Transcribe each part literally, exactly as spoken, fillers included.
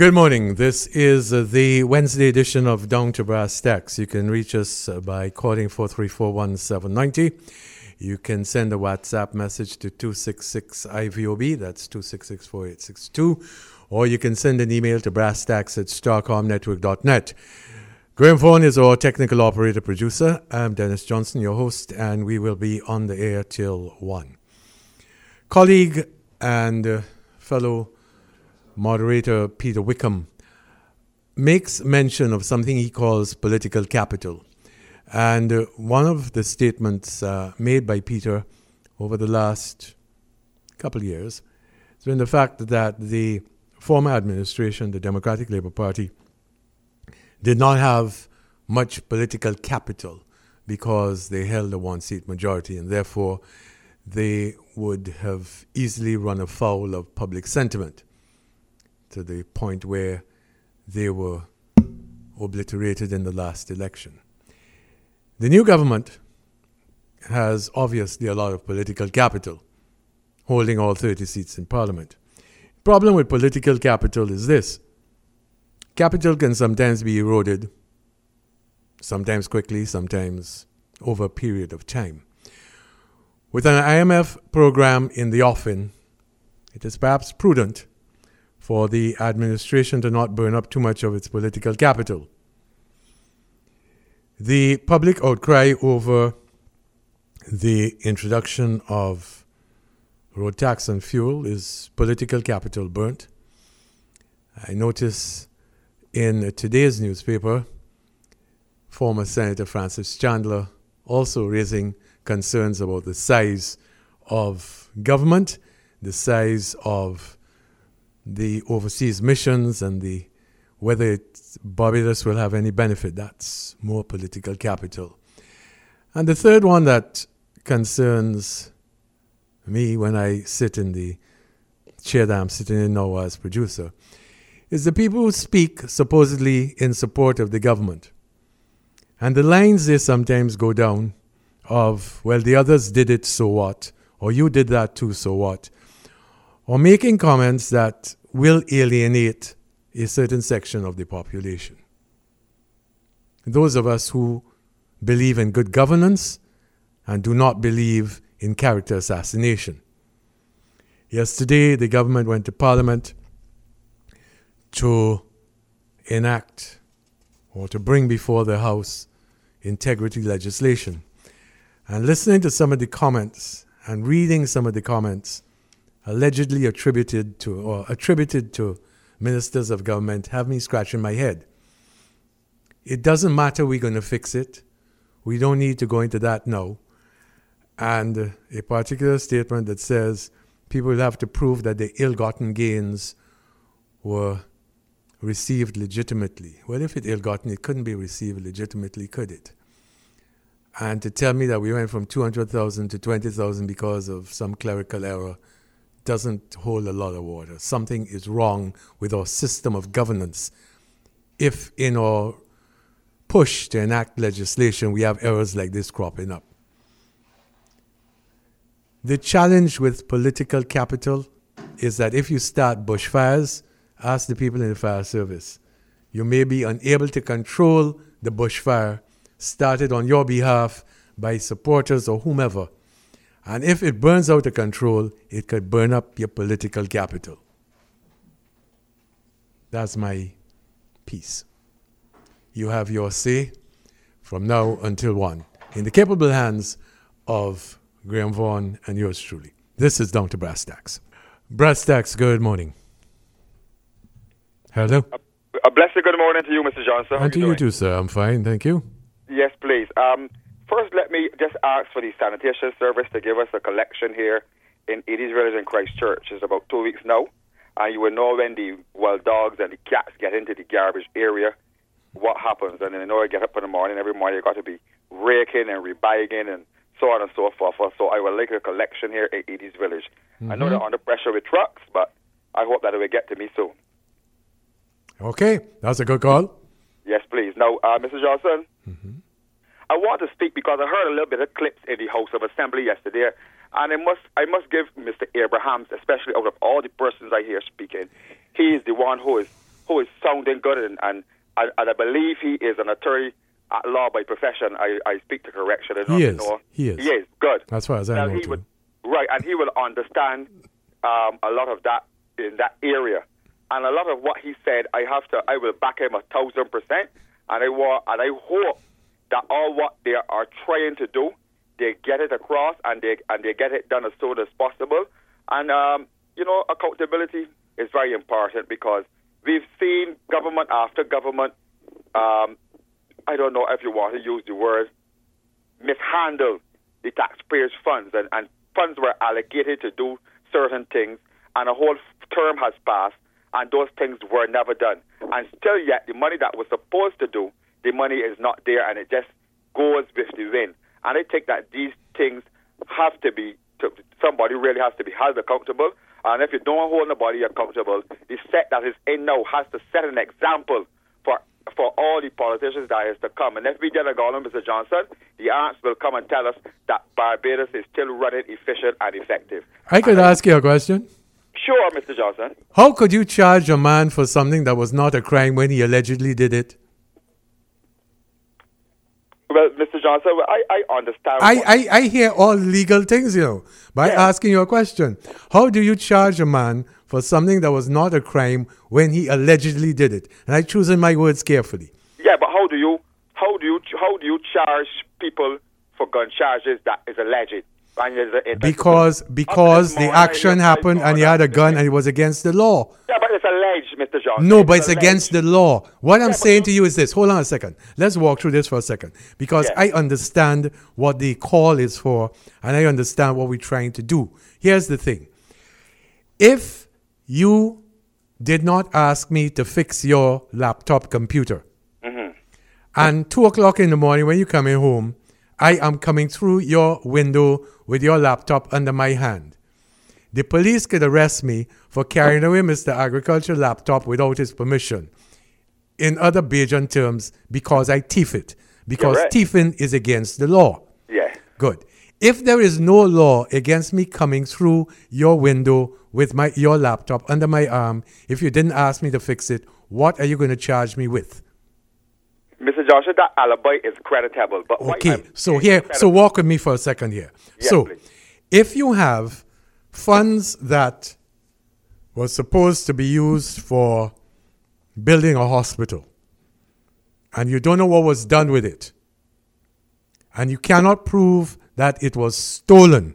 Good morning. This is uh, the Wednesday edition of Down to Brass Tacks. You can reach us uh, by calling four three four, one seven nine zero. You can send a WhatsApp message to two six six I V O B, that's two six six, four eight six two, or you can send an email to brasstacks at starcom network dot net. Graham Vaughan is our technical operator producer. I'm Dennis Johnson, your host, and we will be on the air till one. Colleague and uh, fellow moderator Peter Wickham makes mention of something he calls political capital. And uh, one of the statements uh, made by Peter over the last couple of years has been the fact that the former administration, the Democratic Labour Party, did not have much political capital because they held a one-seat majority, and therefore they would have easily run afoul of public sentiment to the point where they were obliterated in the last election. The new government has obviously a lot of political capital, holding all thirty seats in Parliament. The problem with political capital is this. Capital can sometimes be eroded, sometimes quickly, sometimes over a period of time. With an I M F program in the offing, it is perhaps prudent for the administration to not burn up too much of its political capital. The public outcry over the introduction of road tax on fuel is political capital burnt. I notice in today's newspaper, former Senator Francis Chandler also raising concerns about the size of government, the size of the overseas missions, and the whether it, Barbados will have any benefit. That's more political capital. And the third one that concerns me when I sit in the chair that I'm sitting in now as producer is the people who speak supposedly in support of the government. And the lines they sometimes go down of, well, the others did it, so what? Or you did that too, so what? Or making comments that will alienate a certain section of the population. Those of us who believe in good governance and do not believe in character assassination. Yesterday, the government went to Parliament to enact or to bring before the House integrity legislation. And listening to some of the comments and reading some of the comments allegedly attributed to or attributed to ministers of government have me scratching my head. It doesn't matter, we're going to fix it. We don't need to go into that now. And a particular statement that says people will have to prove that the ill-gotten gains were received legitimately. Well, if it's ill-gotten, it couldn't be received legitimately, could it? And to tell me that we went from two hundred thousand to twenty thousand because of some clerical error doesn't hold a lot of water. Something is wrong with our system of governance if in our push to enact legislation we have errors like this cropping up. The challenge with political capital is that if you start bushfires, ask the people in the fire service. You may be unable to control the bushfire started on your behalf by supporters or whomever. And if it burns out of control, it could burn up your political capital. That's my piece. You have your say from now until one, in the capable hands of Graham Vaughan and yours truly. This is Down to Brass Tacks. Brass Tacks, good morning. Hello. A, a blessed good morning to you, Mister Johnson. How and to you, you too, sir. I'm fine, thank you. Yes, please. Um, first, let me just ask for the sanitation service to give us a collection here in Edie's Village in Christchurch. It's about two weeks now. And you will know when the wild dogs and the cats get into the garbage area, what happens. And then you know I get up in the morning, every morning you've got to be raking and rebagging and so on and so forth. So I would like a collection here at Edie's Village. Mm-hmm. I know they're under pressure with trucks, but I hope that it will get to me soon. Okay, that's a good call. Yes, please. Now, uh, Mister Johnson, mm-hmm. I want to speak because I heard a little bit of clips in the House of Assembly yesterday, and I must I must give Mister Abrahams, especially out of all the persons I hear speaking, he is the one who is who is sounding good, and, and, and I believe he is an attorney at law by profession. I, I speak to correction. I don't He is. know. He is. He is. Good. As far as I Well, know, he too. would, right, and he will understand um, a lot of that in that area. And a lot of what he said, I have to, I will back him a thousand percent. And I want, and I hope that all what they are trying to do, they get it across and they and they get it done as soon as possible. And um, you know, accountability is very important because we've seen government after government. Um, I don't know if you want to use the word mishandle the taxpayers' funds, and, and funds were allocated to do certain things, and a whole term has passed, and those things were never done. And still yet, the money that was supposed to do, the money is not there, and it just goes with the wind. And I think that these things have to be, to, somebody really has to be held accountable. And if you don't hold nobody accountable, the set that is in now has to set an example for for all the politicians that is to come. And if we get a government, Mister Johnson, the answer will come and tell us that Barbados is still running efficient and effective. I could and ask you a question. Sure, Mister Johnson. How could you charge a man for something that was not a crime when he allegedly did it? Well, Mister Johnson, I, I understand. I, what- I, I hear all legal things, you know, by Yeah. asking you a question. How do you charge a man for something that was not a crime when he allegedly did it? And I choose my words carefully. Yeah, but how do you how do you how do you charge people for gun charges that is alleged? And is a- Because because the action happened and he had a gun and it was against the law. Yeah, but it's alleged, Mister Johnson. No, but it's against the law. What I'm but saying you- to you is this. Hold on a second. Let's walk through this for a second. Because Yeah. I understand what the call is for and I understand what we're trying to do. Here's the thing. If you did not ask me to fix your laptop computer, Mm-hmm. and two o'clock in the morning when you're coming home, I am coming through your window with your laptop under my hand. The police could arrest me for carrying away Mister Agriculture laptop without his permission. In other Bajan terms, because I thief it. Because Correct. thieving is against the law. Yeah. Good. If there is no law against me coming through your window with my your laptop under my arm, if you didn't ask me to fix it, what are you going to charge me with? Mister Johnson, that alibi is creditable. But what Okay, I'm- so here, so walk with me for a second here. Yes, so, please. if you have funds that were supposed to be used for building a hospital, and you don't know what was done with it, and you cannot prove that it was stolen,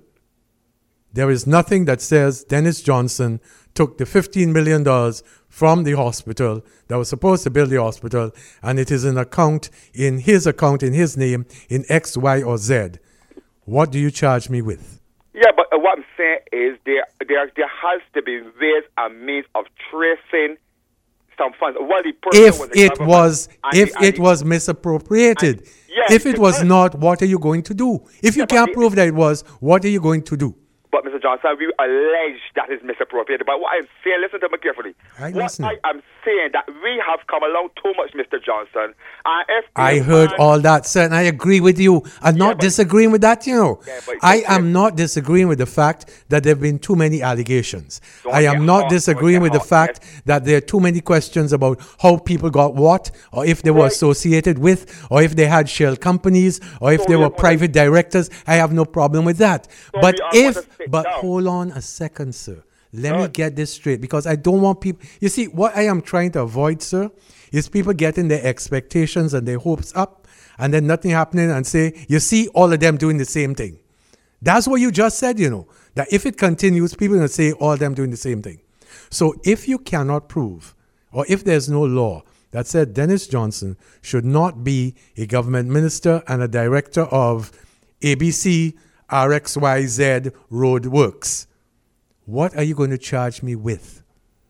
there is nothing that says Dennis Johnson took the fifteen million dollars from the hospital that was supposed to build the hospital, and it is an account in his account, in his name, in X, Y, or Z. What do you charge me with? Yeah, but uh, what I'm saying is there, there, there has to be ways and means of tracing some funds. Well, the person If was a it government, was, and if the- and it the- was misappropriated, and- yes, if it was because- not, what are you going to do? If you Yeah, but can't the- prove that it was, what are you going to do? But, Mister Johnson, we allege that is misappropriated. But what I'm saying, listen to me carefully. I what listen. I am saying that we have come along too much, Mister Johnson. And if I the heard man- all that, sir, and I agree with you. I'm not but- disagreeing with that, you know. Yeah, but- I but- am not disagreeing with the fact that there have been too many allegations. Don't I am get not hot, disagreeing don't with get the hot, fact that there are too many questions about how people got what, or if they were Right. associated with, or if they had shell companies, or if So they we were are gonna- private directors. I have no problem with that. So But we are gonna if, sit but down. hold on a second, sir. Let me Good. get this straight because I don't want people. You see, what I am trying to avoid, sir, is people getting their expectations and their hopes up and then nothing happening and say, you see, all of them doing the same thing. That's what you just said, you know, that if it continues, people are going to say all of them doing the same thing. So if you cannot prove, or if there's no law that said Dennis Johnson should not be a government minister and a director of A B C R X Y Z Road Works, what are you going to charge me with?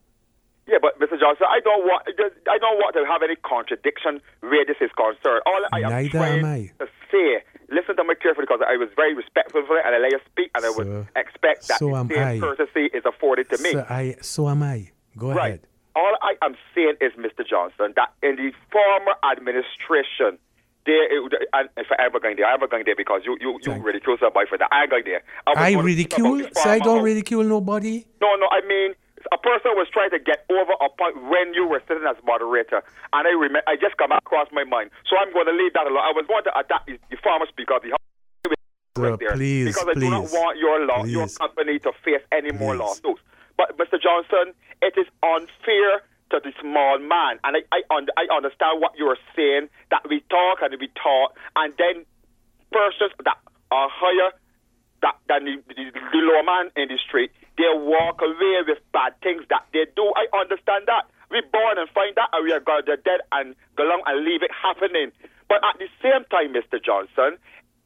Yeah, but Mister Johnson, I don't want I don't want to have any contradiction where this is concerned. All I am Neither trying am I. to say, listen to me carefully because I was very respectful for it and I let you speak and I Sir, would expect that so the am same I. courtesy is afforded to me. So, I, so am I. Go Right. ahead. All I am saying is, Mister Johnson, that in the former administration, there, and if I ever going there, I'm ever going there because you, you, you Thank- ridicule somebody for that. I'm going there. was I gonna speak about ridicule? the So I farmer don't house. ridicule nobody? No, no, I mean, a person was trying to get over a point when you were sitting as moderator, and I remember, I just come across my mind. So I'm going to leave that alone. I was going to attack the, the former speaker of the House. Sir, there, please, because I please, do not want your law, please. your company to face any more Please. lawsuits. But Mister Johnson, it is unfair to the small man, and I I, un- I understand what you're saying, that we talk and we talk, and then persons that are higher that, than the, the, the lower man in the street, they walk away with bad things that they do. I understand that. We born and find that, and we are going to dead and go along and leave it happening. But at the same time, Mister Johnson,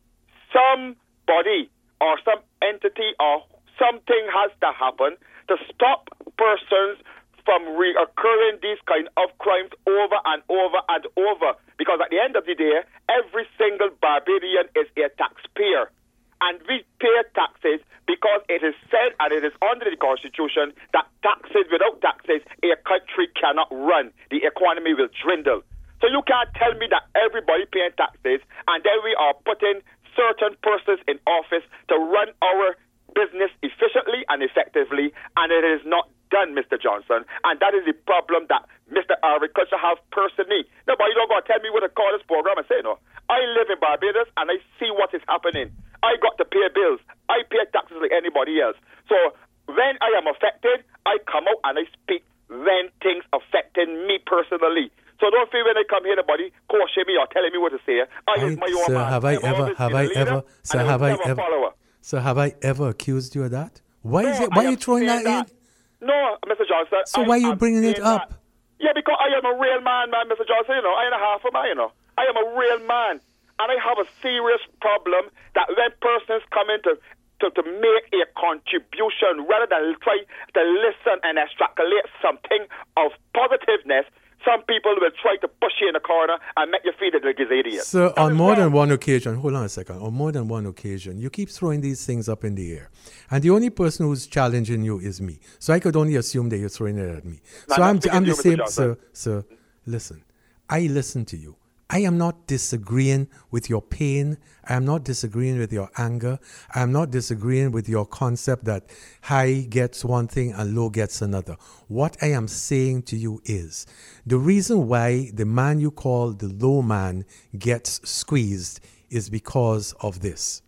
somebody or some entity or something has to happen to stop persons from reoccurring these kind of crimes over and over and over. Because at the end of the day, every single Barbadian is a taxpayer. And we pay taxes because it is said, and it is under the Constitution, that taxes, without taxes, a country cannot run. The economy will dwindle. So you can't tell me that everybody paying taxes, and then we are putting certain persons in office to run our business efficiently and effectively, and it is not done, Mister Johnson. And that is the problem that Mister Agriculture have personally. Nobody don't go tell me what to call this program and say, no. I live in Barbados, and I see what is happening. I got to pay bills. I pay taxes like anybody else. So when I am affected, I come out and I speak when things affecting me personally. So don't feel when I come here, nobody caution me or telling me what to say. I I, use my own sir, man. have I I've ever, always have been a I leader, ever, sir, and I have was I never a ever, follower. sir, have I ever accused you of that? Why is No, it? Why I are you am throwing that, saying in? No, Mister Johnson. So I why are you am bringing it saying up? that. Yeah, because I am a real man, man, Mister Johnson. You know, I ain't a half a man. You know, I am a real man, and I have a serious problem that when persons come into to, to make a contribution rather than try to listen and extrapolate something of positiveness, some people will try to push you in the corner and make you feel that they're an idiot. So That on is more than wrong. one occasion, hold on a second, on more than one occasion, you keep throwing these things up in the air. And the only person who's challenging you is me. So I could only assume that you're throwing it at me. No, so I'm I'm, not speaking I'm to the you, same, Mister sir, Johnson. sir, listen, I listen to you. I am not disagreeing with your pain. I am not disagreeing with your anger. I am not disagreeing with your concept that high gets one thing and low gets another. What I am saying to you is the reason why the man you call the low man gets squeezed is because of this.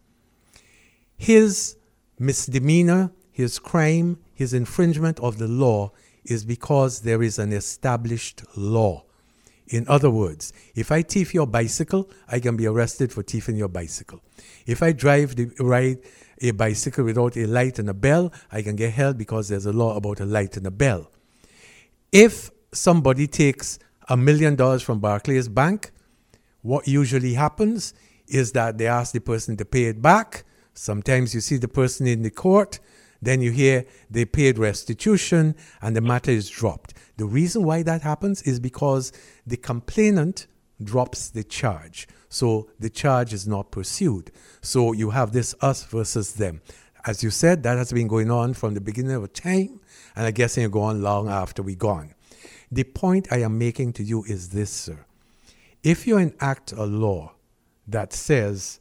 His misdemeanor, his crime, his infringement of the law is because there is an established law. In other words, if I thief your bicycle, I can be arrested for thieving your bicycle. If I drive the ride a bicycle without a light and a bell, I can get held because there's a law about a light and a bell. If somebody takes a million dollars from Barclays Bank, what usually happens is that they ask the person to pay it back. Sometimes you see the person in the court. Then you hear they paid restitution and the matter is dropped. The reason why that happens is because the complainant drops the charge. So the charge is not pursued. So you have this us versus them. As you said, that has been going on from the beginning of time, and I guess it'll go on long after we're gone. The point I am making to you is this, sir. If you enact a law that says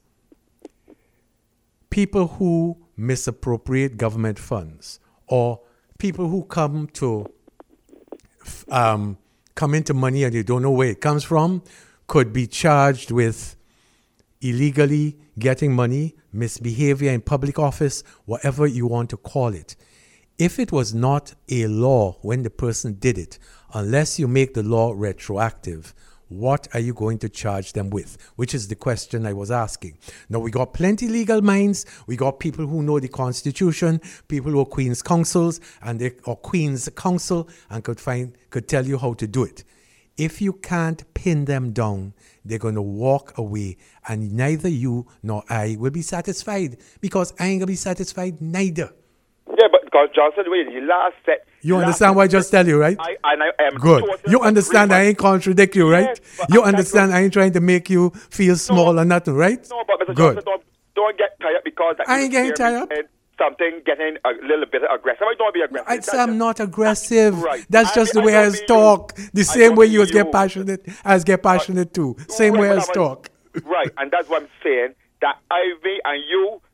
people who misappropriate government funds or people who come to um, come into money and you don't know where it comes from could be charged with illegally getting money, misbehavior in public office, whatever you want to call it. If it was not a law when the person did it, unless you make the law retroactive, what are you going to charge them with? Which is the question I was asking. Now, we got plenty legal minds. We got people who know the Constitution, people who are Queen's counsels and they, or Queen's counsel and could find could tell you how to do it. If you can't pin them down, they're going to walk away and neither you nor I will be satisfied because I ain't going to be satisfied neither. Yeah, but because Johnson, wait, the last set. You understand what I just tell you, right? I, and I am Good. totally You understand I ain't contradict you, right? Yes, but You I- understand I ain't trying to make you feel small or nothing, right? No, but Mister Good. Johnson, don't, don't get tired because that I you ain't getting hear me tired. saying Something getting a little bit aggressive. I don't be aggressive. I'd That's say I'm just- not aggressive. Right. That's I just be- the way I I don't be you. talk. The I same don't way be you get you. passionate, as get passionate too. Same Right, way but as I'm- talk. Right, and that's what I'm saying. That I, we, and you,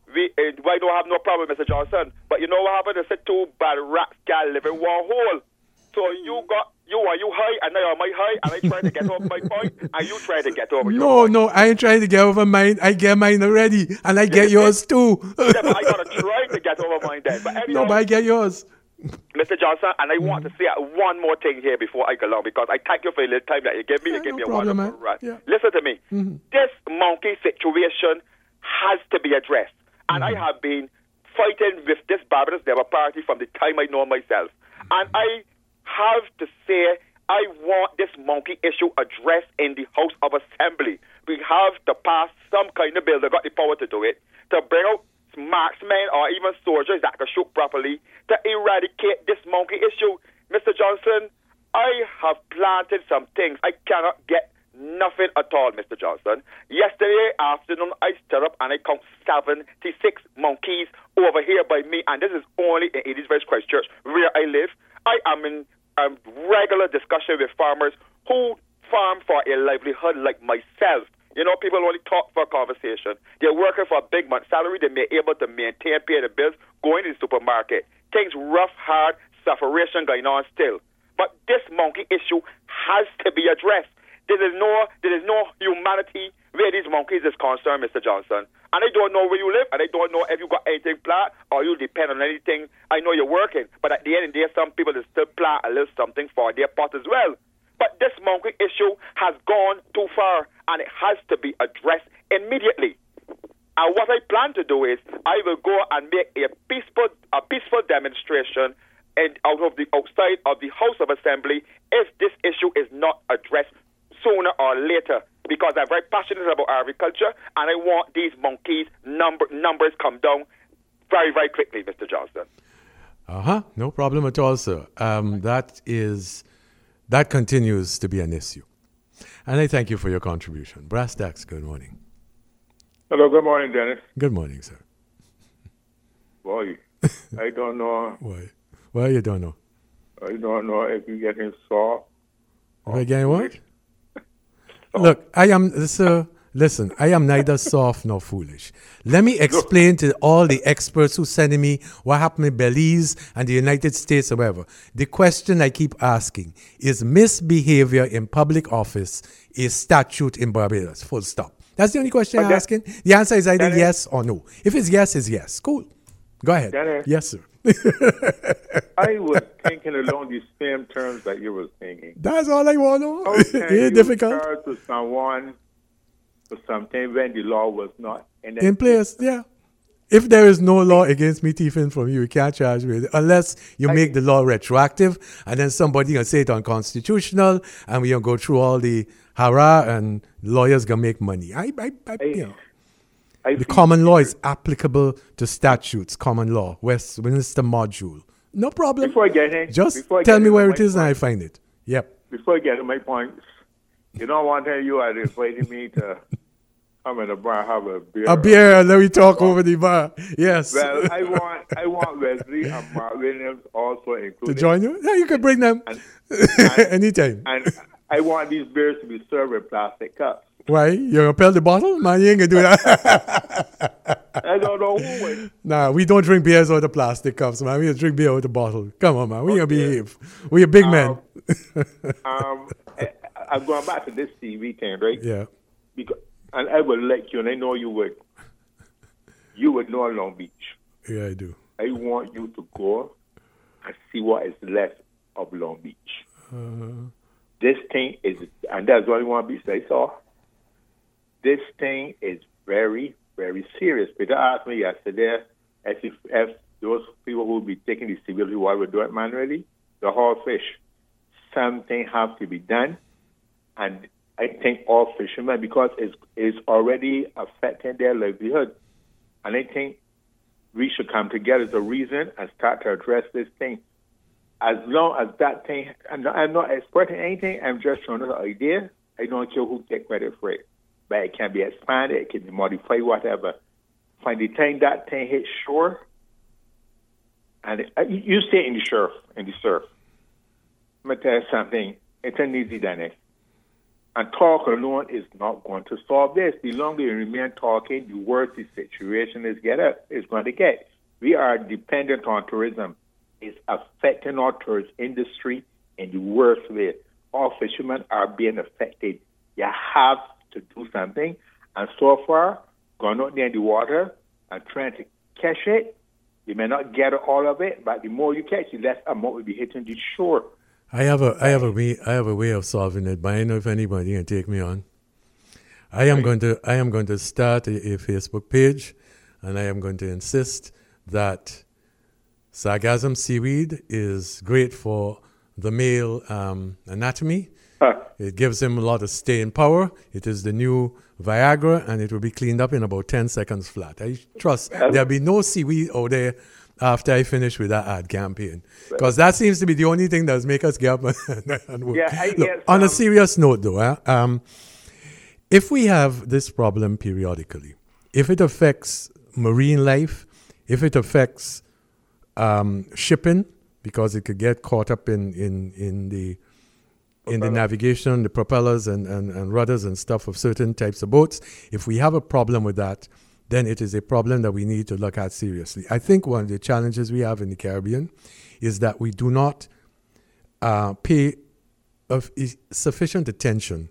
we, uh, I don't have no problem, Mister Johnson. But you know what happened? They said two bad rats can live in one hole. So you got, you are you high, and now I'm my high, and I try to get over my point, and you try to get over your No, point. no, I ain't trying to get over mine. I get mine already, and I get yours too. Yeah, but I gotta try to get over mine then. But anyhow, No, but I get yours. Mister Johnson, and I want to say one more thing here before I go along, because I thank you for the little time that you gave me. Yeah, you gave no me a problem, wonderful man. run. Yeah. Listen to me. Mm-hmm. This monkey situation has to be addressed. And Mm-hmm. I have been fighting with this Barbados Labour Party from the time I know myself. And I have to say, I want this monkey issue addressed in the House of Assembly. We have to pass some kind of bill, they've got the power to do it, to bring out marksmen or even soldiers that can shoot properly to eradicate this monkey issue. Mister Johnson, I have planted some things. I cannot get nothing at all, Mister Johnson. Yesterday afternoon, I stood up and I count seventy-six monkeys over here by me, and this is only in Edithville Christchurch, where I live. I am in a regular discussion with farmers who farm for a livelihood like myself. You know, people only talk for a conversation. They're working for a big month salary. They may be able to maintain, pay the bills, going to the supermarket. Things rough, hard, sufferation going on still. But this monkey issue has to be addressed. There is no, there is no humanity where these monkeys is concerned, Mister Johnson. And I don't know where you live, and I don't know if you got anything planned or you depend on anything. I know you're working, but at the end of the day, some people will still plan a little something for their pot as well. But this monkey issue has gone too far, and it has to be addressed immediately. And what I plan to do is I will go and make a peaceful, a peaceful demonstration and out of the outside of the House of Assembly if this issue is not addressed sooner or later, because I'm very passionate about agriculture and I want these monkeys number numbers come down very, very quickly, Mister Johnson. Uh-huh. No problem at all, sir. Um, that is, that continues to be an issue. And I thank you for your contribution. Brass Tacks, good morning. Hello, good morning, Dennis. Good morning, sir. Boy, I don't know. Why? Why you don't know? I don't know if you're getting soft. If I getting what? Look, I am, sir, listen, I am neither soft nor foolish. Let me explain to all the experts who sending me what happened in Belize and the United States or whatever. The question I keep asking is misbehavior in public office a statute in Barbados, full stop. That's the only question I'm asking. The answer is either Dennis, yes or no. If it's yes, it's yes. Cool. Go ahead. Dennis, yes, sir. I was thinking along the same terms that you were thinking. That's all I want to know. How can It's you difficult. charge to someone for something when the law was not in, In place, yeah. If there is no law against me thieving from you, you can't charge me with it unless you make the law retroactive, and then somebody can say it unconstitutional, and we gonna go through all the hara, and lawyers gonna make money. I, I, I, I, you know, I the feel- common law is applicable to statutes. Common law, Westminster module, no problem. Before I get in, Just before I tell get me into where my it is, and I point- find it. Yep. Before I get to my points, you know, one time you had invited me to come in the bar and have a beer. A beer, let me talk over the bar. Yes. Well, I want I want Wesley and Mark Williams also included. to join you? Yeah, you can bring them And, and, anytime. and I want these beers to be served in plastic cups. Why? You gonna peel the bottle? Man, you ain't gonna do that. I don't know who would. Nah, we don't drink beers out of plastic cups, man. We just drink beer out of bottle. Come on, man. We gonna Okay. behave. We a big men. Um, I, I'm going back to this T V thing, right? Yeah. Because, and I would like you, and I know you would. You would know Long Beach. Yeah, I do. I want you to go and see what is left of Long Beach. Uh, This thing is, and that's what I want to be say, so. This thing is very, very serious. Peter asked me yesterday if, if, if those people who will be taking the civil who will do it manually, the whole fish, something has to be done. And I think all fishermen, because it's, it's already affecting their livelihood. And I think we should come together as a reason and start to address this thing. As long as that thing, and I'm not exploiting anything, I'm just showing an idea. I don't care who take credit for it. But it can be expanded, it can be modified, whatever. By the time that thing hits shore, and it, uh, you, you stay in the surf, in the surf. Let me tell you something, it's an easy done it. And talk alone is not going to solve this. The longer you remain talking, the worse the situation is get up, is going to get. We are dependent on tourism. It's affecting our tourist industry in the worst way. All fishermen are being affected. You have to do something. And so far, going out there in the water and trying to catch it, you may not get all of it, but the more you catch, the less amount will be hitting the shore. I have a I have a way I have a way of solving it, but I don't know if anybody can take me on. I am right. going to I am going to start a, a Facebook page, and I am going to insist that sargassum seaweed is great for the male um, anatomy. Huh. It gives him a lot of staying power. It is the new Viagra, and it will be cleaned up in about ten seconds flat. I trust there'll be no seaweed out there after I finish with that ad campaign. Because that seems to be the only thing that's make us get up and work. Yeah, I Look, guess, on um, a serious note, though, eh, um, if we have this problem periodically, if it affects marine life, if it affects um, shipping, because it could get caught up in, in, in the in the navigation, the propellers and, and, and rudders and stuff of certain types of boats, if we have a problem with that, then it is a problem that we need to look at seriously. I think one of the challenges we have in the Caribbean is that we do not uh, pay of sufficient attention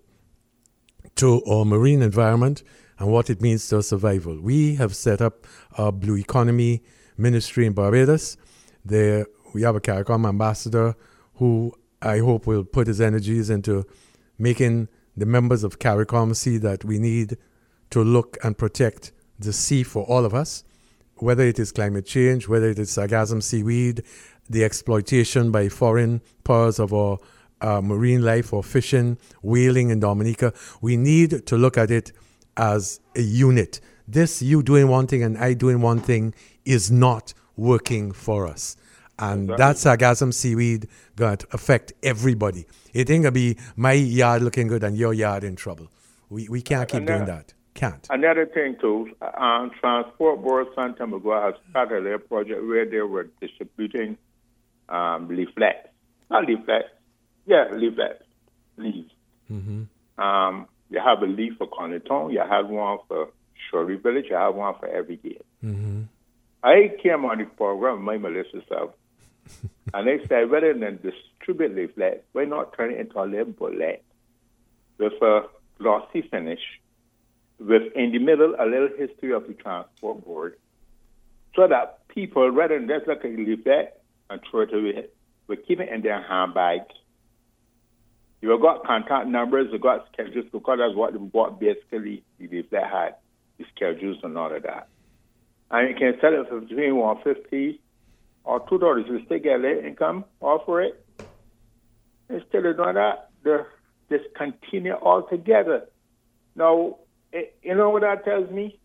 to our marine environment and what it means to our survival. We have set up a Blue Economy Ministry in Barbados. There we have a CARICOM ambassador who I hope will put his energies into making the members of CARICOM see that we need to look and protect the sea for all of us, whether it is climate change, whether it is sargassum seaweed, the exploitation by foreign powers of our uh, marine life or fishing, whaling in Dominica. We need to look at it as a unit. This, you doing one thing and I doing one thing, is not working for us. And exactly. That sargassum seaweed going to affect everybody. It ain't going to be my yard looking good and your yard in trouble. We we can't keep doing that. Can't. Another thing, too, um, Transport Board some time ago has started a project where they were distributing um, leaflets. Not leaflets. Yeah, leaflets. Leaves. Mm-hmm. Um, you have a leaf for Coneton. You have one for Shorey Village. You have one for every gate. Mm-hmm. I came on the program, my Melissa self, and they said, rather than distribute leaflets, why not turn it into a little bullet with a glossy finish, with in the middle a little history of the Transport Board, so that people, rather than just look at the leaflet and throw it away, will keep it in their handbags. You've got contact numbers, you've got schedules, because that's what, what basically the leaflet had, the schedules and all of that. And you can sell it for between one hundred fifty dollars or two dollars. You still get a little income off for it. Instead of doing that, they discontinue altogether. Now, it, you know what that tells me?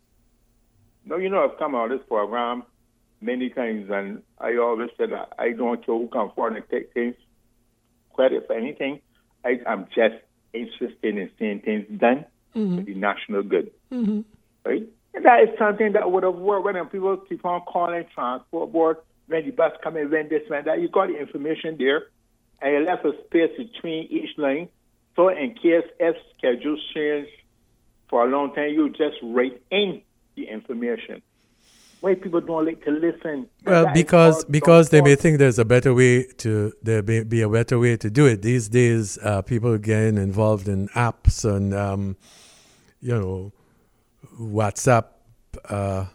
No, you know, I've come on this program many times, and I always said that I don't care who can afford to take things, credit for anything. I, I'm just interested in seeing things done mm-hmm. for the national good. Mm-hmm. Right? And that is something that would have worked when people keep on calling Transport Board, when the bus come in, when this, when that. You got the information there, and you left a space between each line. So in case if schedules change for a long time, you just write in the information. Why people don't like to listen? Well, because because they may think there's a better way to there may be a better way to do it. These days, uh, people are getting involved in apps and um, you know. WhatsApp uh,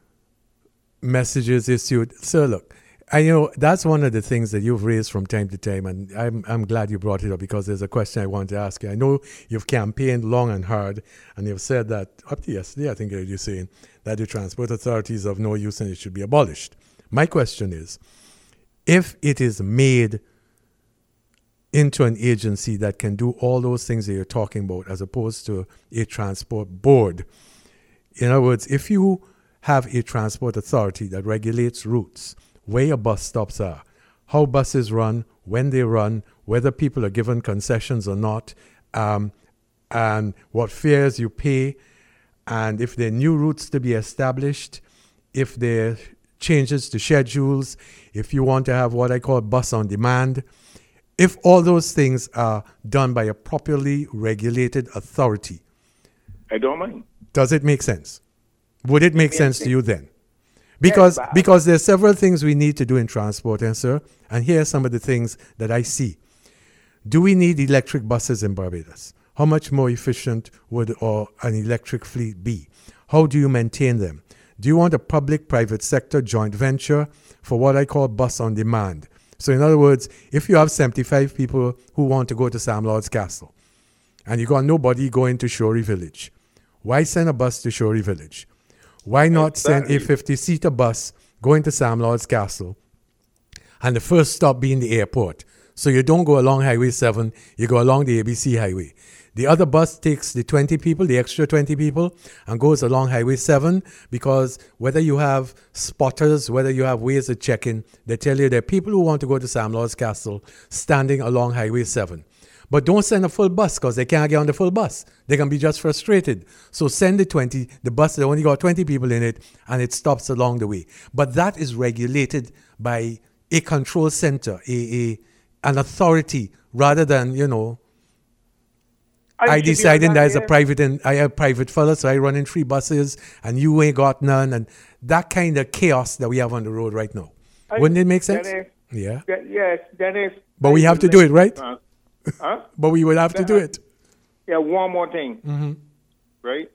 messages issued. So look, I know that's one of the things that you've raised from time to time, and I'm I'm glad you brought it up because there's a question I want to ask you. I know you've campaigned long and hard, and you've said that up to yesterday, I think I heard you saying that the transport authority is of no use and it should be abolished. My question is, if it is made into an agency that can do all those things that you're talking about, as opposed to a transport board. In other words, if you have a transport authority that regulates routes, where your bus stops are, how buses run, when they run, whether people are given concessions or not, um, and what fares you pay, and if there are new routes to be established, if there are changes to schedules, if you want to have what I call bus on demand, if all those things are done by a properly regulated authority, I don't mind. does it make sense? Would it make makes sense to sense. you then? Because but- because there's several things we need to do in transport, and sir, and here are some of the things that I see. Do we need electric buses in Barbados? How much more efficient would or an electric fleet be? How do you maintain them? Do you want a public-private sector joint venture for what I call bus on demand? So in other words, if you have seventy-five people who want to go to Sam Lord's Castle, and you got nobody going to Shorey Village, why send a bus to Shorey Village? Why not send a fifty-seater bus going to Sam Lord's Castle, and the first stop being the airport? So you don't go along Highway seven, you go along the A B C Highway. The other bus takes the twenty people, the extra twenty people, and goes along Highway seven, because whether you have spotters, whether you have ways of checking, they tell you there are people who want to go to Sam Lord's Castle standing along Highway seven. But don't send a full bus, because they can't get on the full bus. They can be just frustrated. So send the twenty, the bus that only got twenty people in it, and it stops along the way. But that is regulated by a control center, a, a an authority, rather than, you know, I deciding that as a private and I have private fella, so I run in three buses and you ain't got none, and that kind of chaos that we have on the road right now. I- Wouldn't it make sense? Dennis, Yeah. that- yes, Dennis. But we have to do it, right? Uh, huh? But we would have to do it. Yeah, one more thing. Mm-hmm. Right?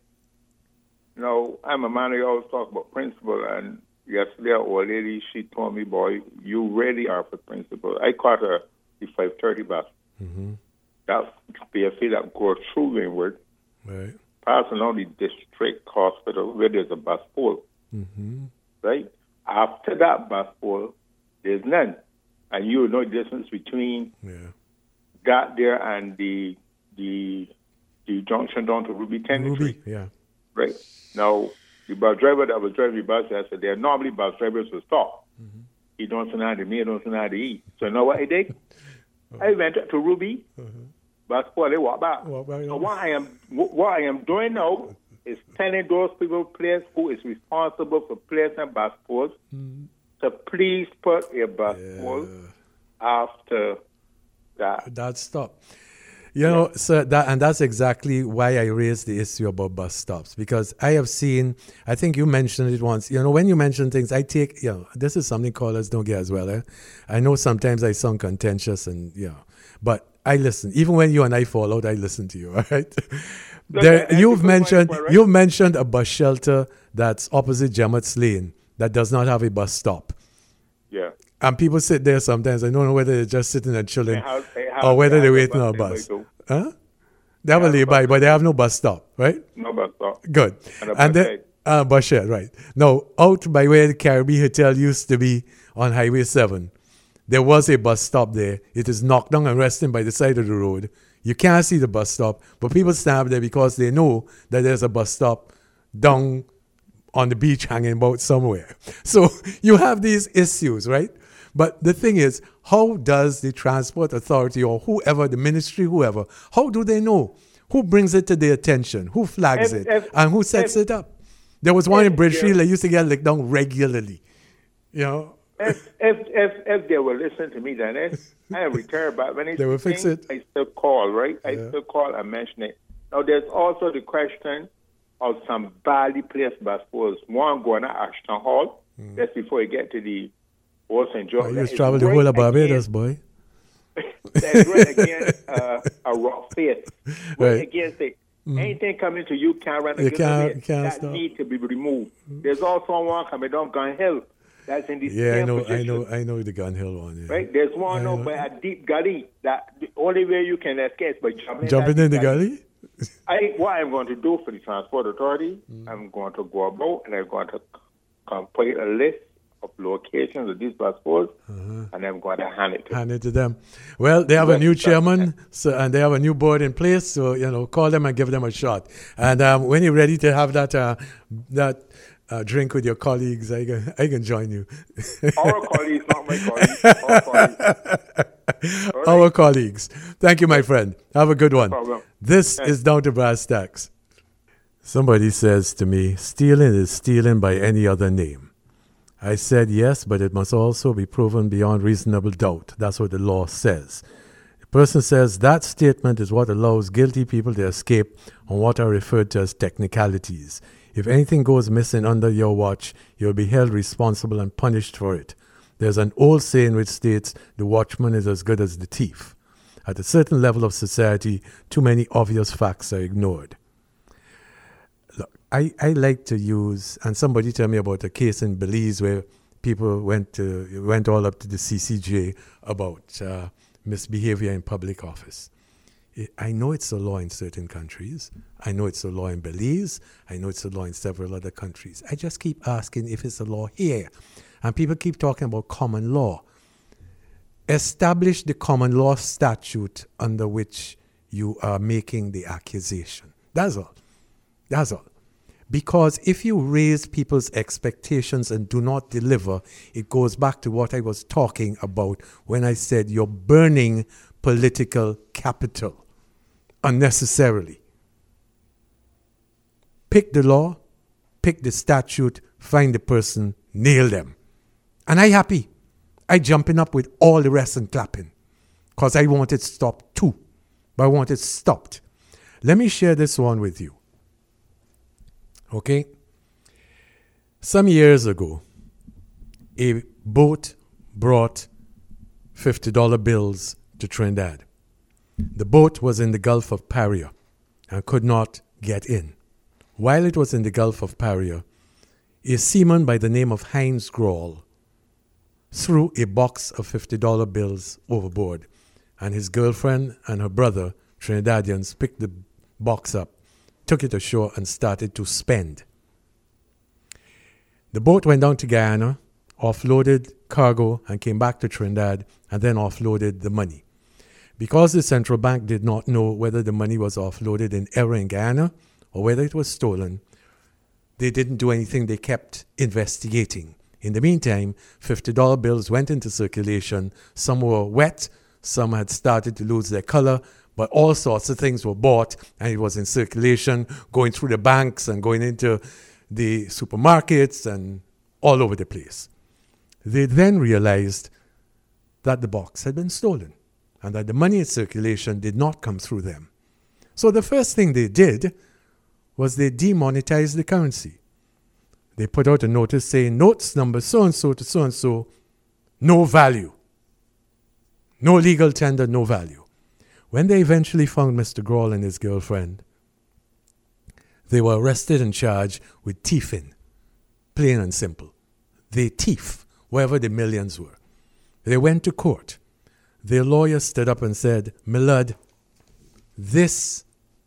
No, I'm a man who always talk about principle, and yesterday, a old lady, she told me, boy, you really are for principle. I caught her the five thirty bus. Mm-hmm. That P F A that goes through Windward, Right. passing on the district hospital where there's a bus pole. Mm-hmm. Right? After that bus pole, there's none. And you know the difference between Yeah. that there and the the the junction down to Ruby Tenny Ruby. Street. Yeah. Right? Now, the bus driver that was driving the bus yesterday, there normally bus drivers will stop. Mm-hmm. He don't know how to me, he don't know how to eat. So you know what I did? I went to Ruby, Uh-huh. bus pole, they walk back. Walk back, So yeah. what I am what I am doing now is telling those people place who is responsible for placing bus poles to please put a bus pole after that. That stop. You know, so that and that's exactly why I raised the issue about bus stops, because I have seen, I think you mentioned it once, you know, when you mention things, I take, you know, this is something callers don't get as well. Eh? I know sometimes I sound contentious and, you know, but I listen. Even when you and I fall out, I listen to you, all right? There, and you've because mentioned, my- right? you've mentioned a bus shelter that's opposite Gemmett's Lane that does not have a bus stop. Yeah. And people sit there sometimes. I don't know whether they're just sitting and chilling They have- they have- or whether they they're have waiting on a lay-by bus. too. Huh? They have a have a lay-by, bus but they have no bus stop, right? No bus stop. Good. And a And bus then, shed. uh, bus shed, right. Now, out by where the Caribbean Hotel used to be on Highway seven, there was a bus stop there. It is knocked down and resting by the side of the road. You can't see the bus stop, but people stand there because they know that there's a bus stop down on the beach hanging about somewhere. So you have these issues, right? But the thing is, how does the transport authority or whoever, the ministry, whoever, how do they know? Who brings it to their attention? Who flags If- it? if- and who sets if- it up? There was one in if Bridgefield there- that used to get licked down regularly. You know? If, if if if they will listen to me, then it's, I am retired, but when it's They will fix it. I still call, right? I Yeah. still call and mention it. Now, there's also the question of some badly placed bus poles. One going to Ashton Hall, just before you get to the Old Saint George. I That used to is travel the right whole of Barbados, against- boy. That's right against uh, a rock face. Right, Right. against it. Anything coming to you can't run You against can't- it. can't that stop. need to be removed. There's also one coming down Gun Hill. That's in the Yeah, I same know, I position. know, I know the Gun Hill one. Yeah. Right? There's one I over know. by a deep gully that the only way you can escape is by jumping, Jumping that in the deep gully? I, what I'm going to do for the Transport Authority, I'm going to go about and I'm going to complete a list of locations of these bus poles, and I'm going to hand it to Hand it to them. Well, they have a Well, new that's- chairman, so and they have a new board in place. So you know, call them and give them a shot. And um, when you're ready to have that uh, that uh, drink with your colleagues, I can I can join you. our colleagues, not my colleagues. Our colleagues. All right. Our colleagues. Thank you, my friend. Have a good one. problem. This is Down to Brass Tacks. Somebody says to me, stealing is stealing by any other name. I said yes, but it must also be proven beyond reasonable doubt. That's what the law says. Person says that statement is what allows guilty people to escape on what are referred to as technicalities. If anything goes missing under your watch, you'll be held responsible and punished for it. There's an old saying which states the watchman is as good as the thief. At a certain level of society, too many obvious facts are ignored. Look, I, I like to use, and somebody tell me about a case in Belize where people went to, went all up to the C C J about uh, misbehavior in public office. I know it's a law in certain countries. I know it's a law in Belize. I know it's a law in several other countries. I just keep asking if it's a law here. And people keep talking about common law. Establish the common law statute under which you are making the accusation. That's all. That's all. Because if you raise people's expectations and do not deliver, it goes back to what I was talking about when I said you're burning political capital unnecessarily. Pick the law, pick the statute, find the person, nail them. And I happy. I jumping up with all the rest and clapping because I want it stopped too. But I want it stopped. Let me share this one with you. Okay? Some years ago, a boat brought fifty dollar bills to Trinidad. The boat was in the Gulf of Paria and could not get in. While it was in the Gulf of Paria, a seaman by the name of Heinz Grawl threw a box of fifty dollar bills overboard, and his girlfriend and her brother, Trinidadians, picked the box up, took it ashore, and started to spend. The boat went down to Guyana, offloaded cargo, and came back to Trinidad, and then offloaded the money. Because the central bank did not know whether the money was offloaded in error in Guyana or whether it was stolen, they didn't do anything. They kept investigating. In the meantime, fifty dollar bills went into circulation. Some were wet, some had started to lose their color, but all sorts of things were bought, and it was in circulation, going through the banks and going into the supermarkets and all over the place. They then realized that the box had been stolen and that the money in circulation did not come through them. So the first thing they did was they demonetized the currency. They put out a notice saying notes number so-and-so to so-and-so, no value. No legal tender, no value. When they eventually found Mister Grawl and his girlfriend, they were arrested and charged with thieving, plain and simple. They thief wherever the millions were. They went to court. Their lawyer stood up and said, "My lord, this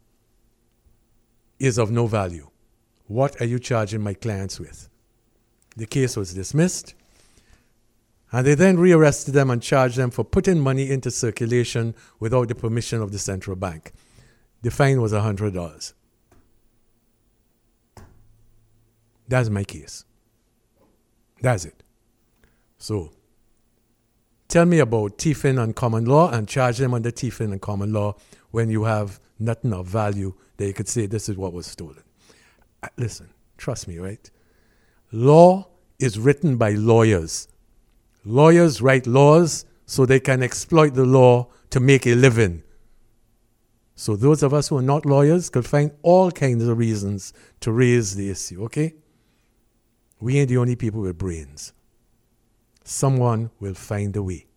is of no value. What are you charging my clients with?" The case was dismissed, and they then rearrested them and charged them for putting money into circulation without the permission of the central bank. The fine was one hundred dollars. That's my case. That's it. So, tell me about thieving on common law and charge them under thieving on common law when you have nothing of value that you could say this is what was stolen. Uh, listen, trust me, right? Law is written by lawyers. Lawyers write laws so they can exploit the law to make a living. So those of us who are not lawyers could find all kinds of reasons to raise the issue, okay? We ain't the only people with brains. Someone will find a way.